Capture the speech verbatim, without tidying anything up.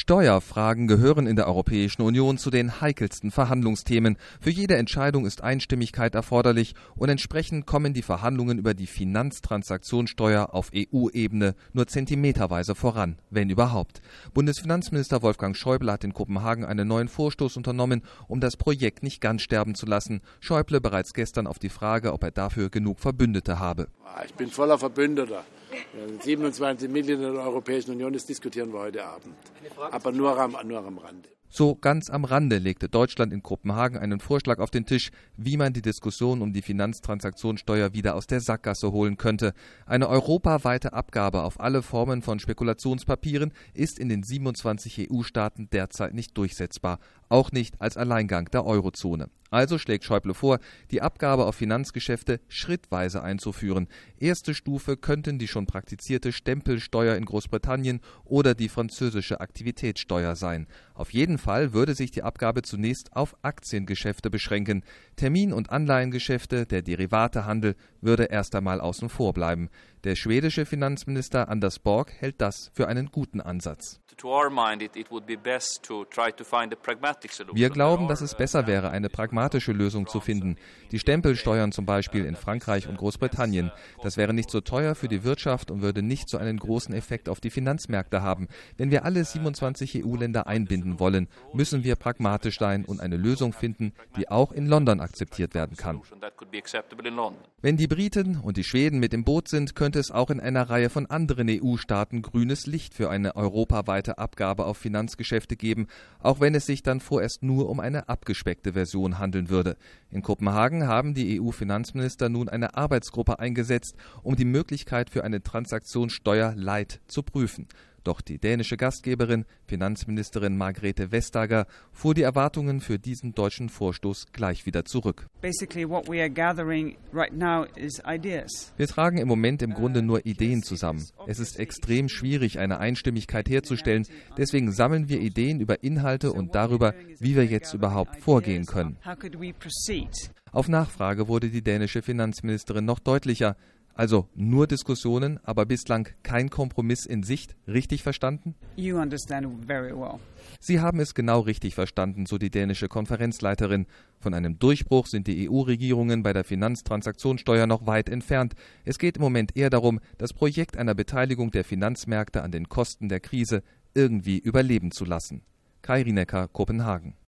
Steuerfragen gehören in der Europäischen Union zu den heikelsten Verhandlungsthemen. Für jede Entscheidung ist Einstimmigkeit erforderlich und entsprechend kommen die Verhandlungen über die Finanztransaktionssteuer auf E U-Ebene nur zentimeterweise voran, wenn überhaupt. Bundesfinanzminister Wolfgang Schäuble hat in Kopenhagen einen neuen Vorstoß unternommen, um das Projekt nicht ganz sterben zu lassen. Schäuble bereits gestern auf die Frage, ob er dafür genug Verbündete habe. Ich bin voller Verbündeter. siebenundzwanzig Mitglieder der Europäischen Union, das diskutieren wir heute Abend. Aber nur am, nur am Rande. So ganz am Rande legte Deutschland in Kopenhagen einen Vorschlag auf den Tisch, wie man die Diskussion um die Finanztransaktionssteuer wieder aus der Sackgasse holen könnte. Eine europaweite Abgabe auf alle Formen von Spekulationspapieren ist in den siebenundzwanzig E U-Staaten derzeit nicht durchsetzbar, auch nicht als Alleingang der Eurozone. Also schlägt Schäuble vor, die Abgabe auf Finanzgeschäfte schrittweise einzuführen. Erste Stufe könnten die schon praktizierte Stempelsteuer in Großbritannien oder die französische Aktivitätssteuer sein. Auf jeden Fall würde sich die Abgabe zunächst auf Aktiengeschäfte beschränken. Termin- und Anleihengeschäfte, der Derivatehandel, würde erst einmal außen vor bleiben. Der schwedische Finanzminister Anders Borg hält das für einen guten Ansatz. Wir glauben, dass es besser wäre, eine pragmatische Lösung zu finden. Die Stempelsteuern zum Beispiel in Frankreich und Großbritannien. Das wäre nicht so teuer für die Wirtschaft und würde nicht so einen großen Effekt auf die Finanzmärkte haben. Wenn wir alle siebenundzwanzig E U-Länder einbinden wollen, müssen wir pragmatisch sein und eine Lösung finden, die auch in London akzeptiert werden kann. Wenn die Briten und die Schweden mit im Boot sind, könnte es auch in einer Reihe von anderen E U-Staaten grünes Licht für eine europaweite Abgabe auf Finanzgeschäfte geben, auch wenn es sich dann vorerst nur um eine abgespeckte Version handeln würde. In Kopenhagen haben die E U-Finanzminister nun eine Arbeitsgruppe eingesetzt, um die Möglichkeit für eine Transaktionssteuer Light zu prüfen. Doch die dänische Gastgeberin, Finanzministerin Margrethe Vestager, fuhr die Erwartungen für diesen deutschen Vorstoß gleich wieder zurück. Wir tragen im Moment im Grunde nur Ideen zusammen. Es ist extrem schwierig, eine Einstimmigkeit herzustellen. Deswegen sammeln wir Ideen über Inhalte und darüber, wie wir jetzt überhaupt vorgehen können. Auf Nachfrage wurde die dänische Finanzministerin noch deutlicher. Also nur Diskussionen, aber bislang kein Kompromiss in Sicht. Richtig verstanden? You understand very well. Sie haben es genau richtig verstanden, so die dänische Konferenzleiterin. Von einem Durchbruch sind die E U-Regierungen bei der Finanztransaktionssteuer noch weit entfernt. Es geht im Moment eher darum, das Projekt einer Beteiligung der Finanzmärkte an den Kosten der Krise irgendwie überleben zu lassen. Kai Rinecker, Kopenhagen.